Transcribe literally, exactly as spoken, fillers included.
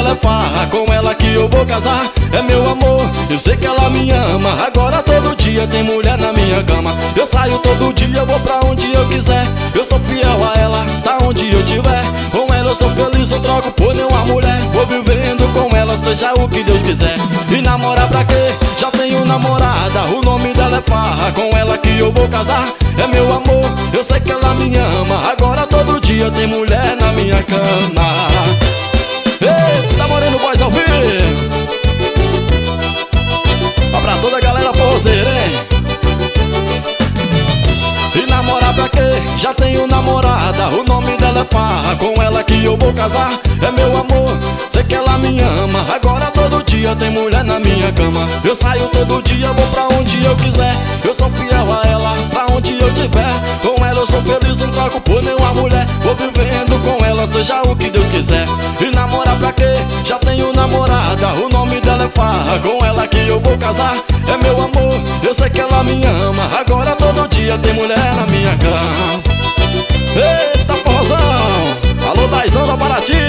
dela é farra, com ela que eu vou casar. É meu amor, eu sei que ela me ama. Agora todo dia tem mulher na minha cama. Eu saio todo dia, eu vou pra onde eu quiser. Eu sou fiel a ela, tá onde eu tiver. Com ela eu sou feliz, eu troco por nenhuma mulher. Vou vivendo com ela, seja o que Deus quiser. E namorar pra quê? Já tenho namorada, o nome dela é farra, com ela que eu vou casar. É meu amor, eu sei que ela me ama. Agora todo dia tem mulher na minha cama. Eita, Moreno Boys ao vivo. Ó pra toda a galera forrozeira, hein? E namorar pra quê? Já tenho namorada, o nome dela é farra, com ela que eu vou casar. É meu amor, sei que ela me ama. Agora todo dia tem mulher na minha cama. Eu saio todo dia, vou pra onde eu quiser. Eu sou fiel a ela, pra onde eu tiver. Com ela eu sou feliz, não troco por nenhuma mulher. Vou vivendo com ela, seja o que Deus quiser. E namorar pra quê? Já tenho namorada, o nome dela é farra, com ela que eu vou casar. É meu amor, eu sei que ela me ama. Agora todo dia tem mulher na minha cama. Eita, forrozão! Alô, Daizão da Paraty!